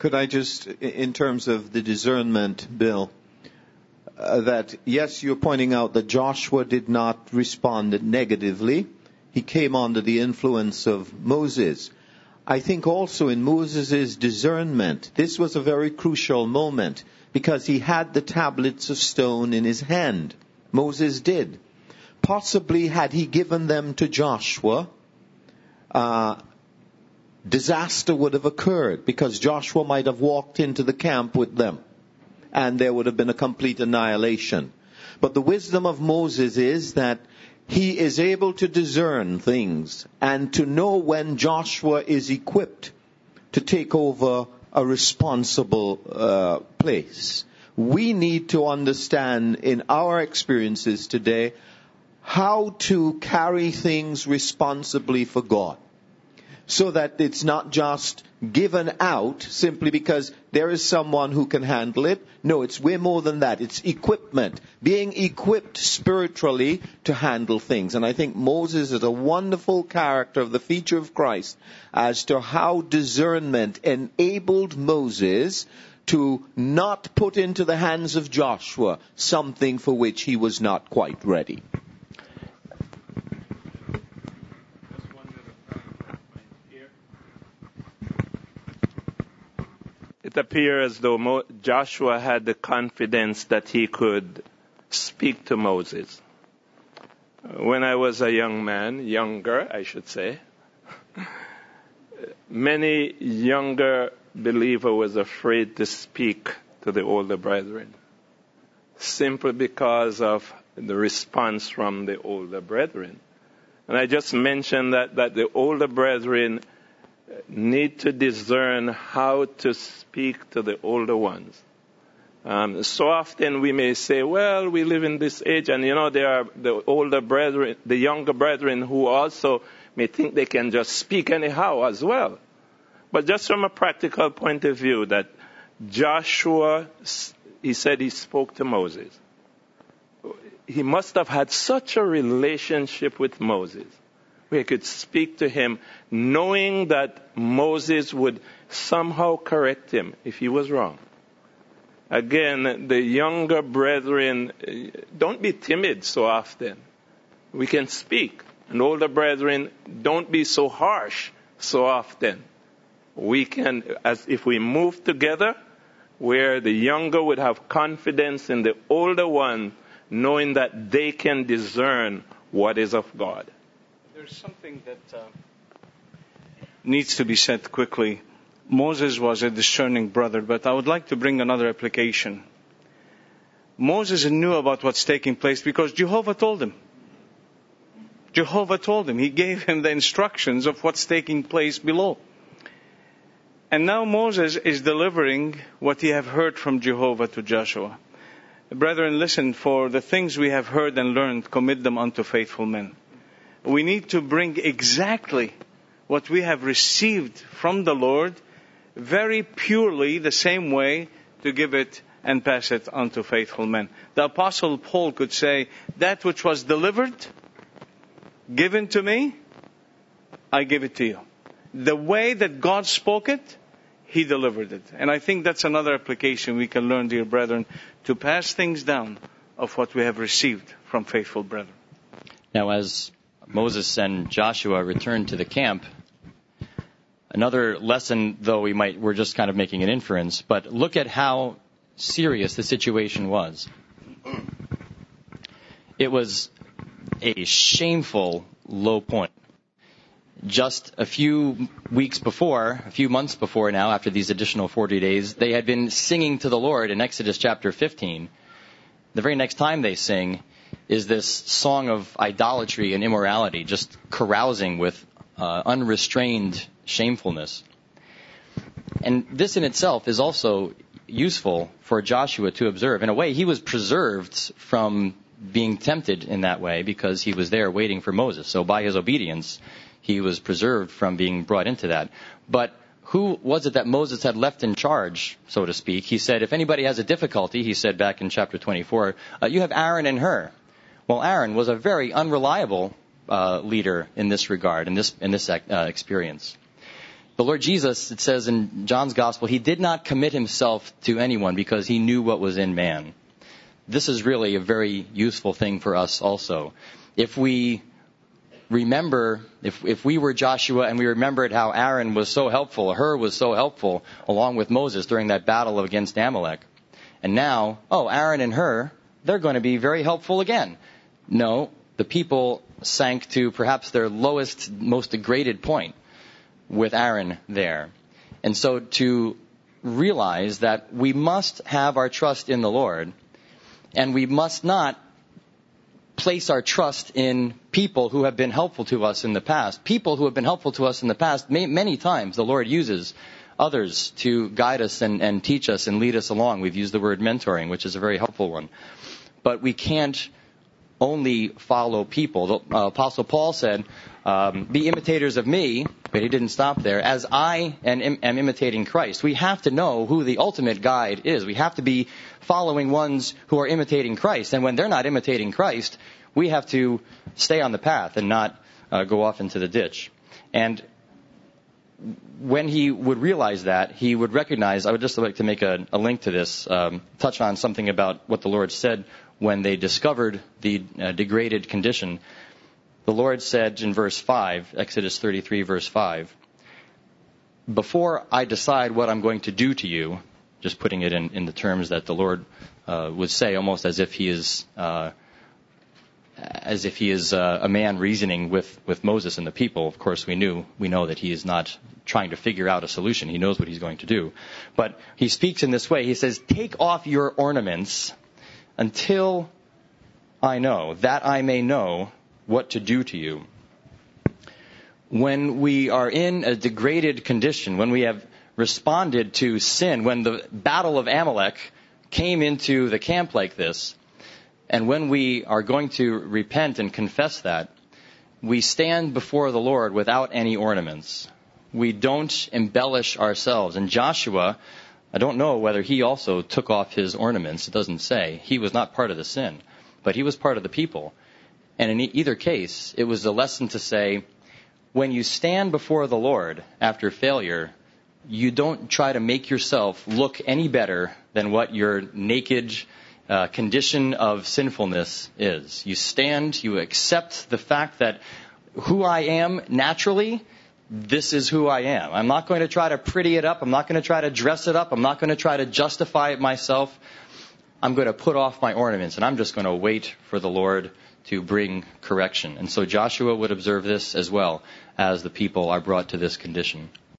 Could I just, in terms of the discernment, Bill, that yes, you're pointing out that Joshua did not respond negatively. He came under the influence of Moses. I think also in Moses' discernment, this was a very crucial moment because he had the tablets of stone in his hand. Moses did. Possibly had he given them to Joshua, disaster would have occurred because Joshua might have walked into the camp with them and there would have been a complete annihilation. But the wisdom of Moses is that he is able to discern things and to know when Joshua is equipped to take over a responsible place. We need to understand in our experiences today how to carry things responsibly for God, so that it's not just given out simply because there is someone who can handle it. No, it's way more than that. It's equipment, being equipped spiritually to handle things. And I think Moses is a wonderful character of the feature of Christ as to how discernment enabled Moses to not put into the hands of Joshua something for which he was not quite ready. It appears as though Joshua had the confidence that he could speak to Moses. When I was a young man, younger, I should say, many younger believers was afraid to speak to the older brethren, simply because of the response from the older brethren. And I just mentioned that the older brethren need to discern how to speak to the older ones. So often we may say, well, we live in this age, and there are the older brethren, the younger brethren who also may think they can just speak anyhow as well. But just from a practical point of view, that Joshua, he said he spoke to Moses. He must have had such a relationship with Moses, where he could speak to him, knowing that Moses would somehow correct him if he was wrong. Again, the younger brethren, don't be timid so often. We can speak. And older brethren, don't be so harsh so often. We can, as if we move together, where the younger would have confidence in the older one, knowing that they can discern what is of God. There's something that needs to be said quickly. Moses was a discerning brother, but I would like to bring another application. Moses knew about what's taking place because Jehovah told him. Jehovah told him. He gave him the instructions of what's taking place below. And now Moses is delivering what he have heard from Jehovah to Joshua. Brethren, listen, for the things we have heard and learned, commit them unto faithful men. We need to bring exactly what we have received from the Lord, very purely the same way, to give it and pass it unto faithful men. The Apostle Paul could say, that which was delivered, given to me, I give it to you. The way that God spoke it, He delivered it. And I think that's another application we can learn, dear brethren, to pass things down of what we have received from faithful brethren. Now, as Moses and Joshua returned to the camp, another lesson, though we're just kind of making an inference, but look at how serious the situation was. It was a shameful low point. Just a few months before now, after these additional 40 days, they had been singing to the Lord in Exodus chapter 15. The very next time they sing is this song of idolatry and immorality, just carousing with unrestrained shamefulness. And this in itself is also useful for Joshua to observe. In a way, he was preserved from being tempted in that way because he was there waiting for Moses. So by his obedience, he was preserved from being brought into that. But who was it that Moses had left in charge, so to speak? He said, if anybody has a difficulty, he said back in chapter 24, you have Aaron and Hur. Well, Aaron was a very unreliable leader in this regard, in this experience. The Lord Jesus, it says in John's Gospel, he did not commit himself to anyone because he knew what was in man. This is really a very useful thing for us also. If we remember, if we were Joshua and we remembered how Aaron was so helpful, Hur was so helpful along with Moses during that battle against Amalek, and now, Aaron and Hur, they're going to be very helpful again. No, the people sank to perhaps their lowest, most degraded point with Aaron there. And so to realize that we must have our trust in the Lord, and we must not place our trust in people who have been helpful to us in the past. People who have been helpful to us in the past, many times the Lord uses others to guide us and teach us and lead us along. We've used the word mentoring, which is a very helpful one. But we can't only follow people. The Apostle Paul said, be imitators of me, but he didn't stop there, as I am imitating Christ. We have to know who the ultimate guide is. We have to be following ones who are imitating Christ. And when they're not imitating Christ, we have to stay on the path and not go off into the ditch. And when he would realize that, he would recognize, I would just like to make a link to this, touch on something about what the Lord said when they discovered the degraded condition. The Lord said in verse 5, Exodus 33, verse 5, before I decide what I'm going to do to you, just putting it in the terms that the Lord would say, almost as if he is a man reasoning with Moses and the people. Of course, we know that he is not trying to figure out a solution. He knows what he's going to do. But he speaks in this way. He says, take off your ornaments until I know, that I may know what to do to you. When we are in a degraded condition, when we have responded to sin, when the battle of Amalek came into the camp like this, and when we are going to repent and confess that, we stand before the Lord without any ornaments. We don't embellish ourselves. And Joshua, I don't know whether he also took off his ornaments. It doesn't say. He was not part of the sin, but he was part of the people. And in either case, it was a lesson to say, when you stand before the Lord after failure, you don't try to make yourself look any better than what your naked condition of sinfulness is. You stand, you accept the fact that who I am naturally, this is who I am. I'm not going to try to pretty it up. I'm not going to try to dress it up. I'm not going to try to justify it myself. I'm going to put off my ornaments, and I'm just going to wait for the Lord to bring correction. And so Joshua would observe this as well as the people are brought to this condition.